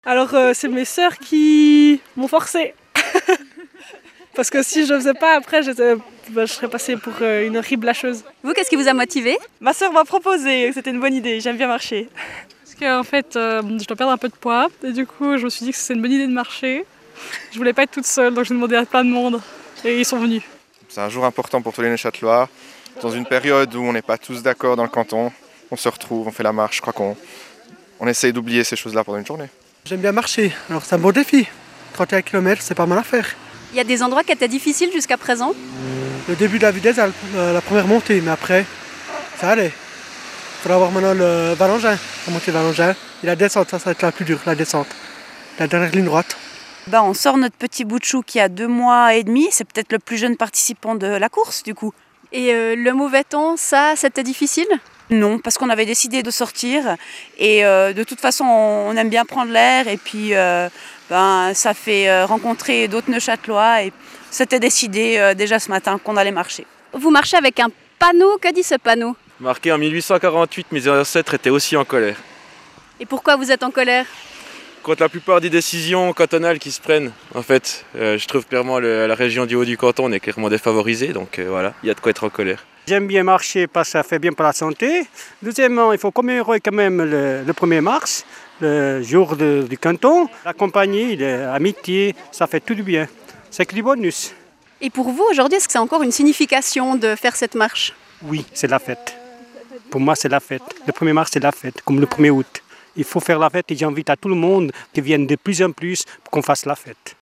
Alors c'est mes sœurs qui m'ont forcé. Parce que si je le faisais pas après, je serais passée pour une horrible lâcheuse. Vous, qu'est-ce qui vous a motivé? Ma sœur m'a proposé, que c'était une bonne idée, j'aime bien marcher. Parce qu'en fait, je dois perdre un peu de poids. Et du coup, je me suis dit que c'était une bonne idée de marcher. Je voulais pas être toute seule, donc j'ai demandé à plein de monde. Et ils sont venus. C'est un jour important pour tous les Neuchâtelois. Dans une période où on n'est pas tous d'accord dans le canton, on se retrouve, on fait la marche. Je crois qu'on essaye d'oublier ces choses-là pendant une journée. J'aime bien marcher, alors c'est un bon défi. 31 km, c'est pas mal à faire. Il y a des endroits qui étaient difficiles jusqu'à présent? Le début de la vitesse, la première montée, mais après, ça allait. Il faudra voir maintenant le Valangin, la montée Valangin. Et la descente, ça va être la plus dure, la descente. La dernière ligne droite. On sort notre petit bout de chou qui a 2 mois et demi. C'est peut-être le plus jeune participant de la course, du coup. Et le mauvais temps, ça, c'était difficile? Non, parce qu'on avait décidé de sortir. Et de toute façon, on aime bien prendre l'air. Et puis, ça fait rencontrer d'autres Neuchâtelois. Et c'était décidé déjà ce matin qu'on allait marcher. Vous marchez avec un panneau. Que dit ce panneau? Marqué en 1848, mes ancêtres étaient aussi en colère. Et pourquoi vous êtes en colère? Contre la plupart des décisions cantonales qui se prennent, en fait, je trouve clairement la région du Haut-du-Canton, on est clairement défavorisée, donc voilà, il y a de quoi être en colère. J'aime bien marcher parce que ça fait bien pour la santé. Deuxièmement, il faut commémorer quand même le 1er mars, le jour du canton. La compagnie, l'amitié, ça fait tout du bien. C'est que du bonus. Et pour vous, aujourd'hui, est-ce que c'est encore une signification de faire cette marche? Oui, c'est la fête. Pour moi, c'est la fête. Le 1er mars, c'est la fête, comme le 1er août. Il faut faire la fête et j'invite à tout le monde qui vienne de plus en plus pour qu'on fasse la fête.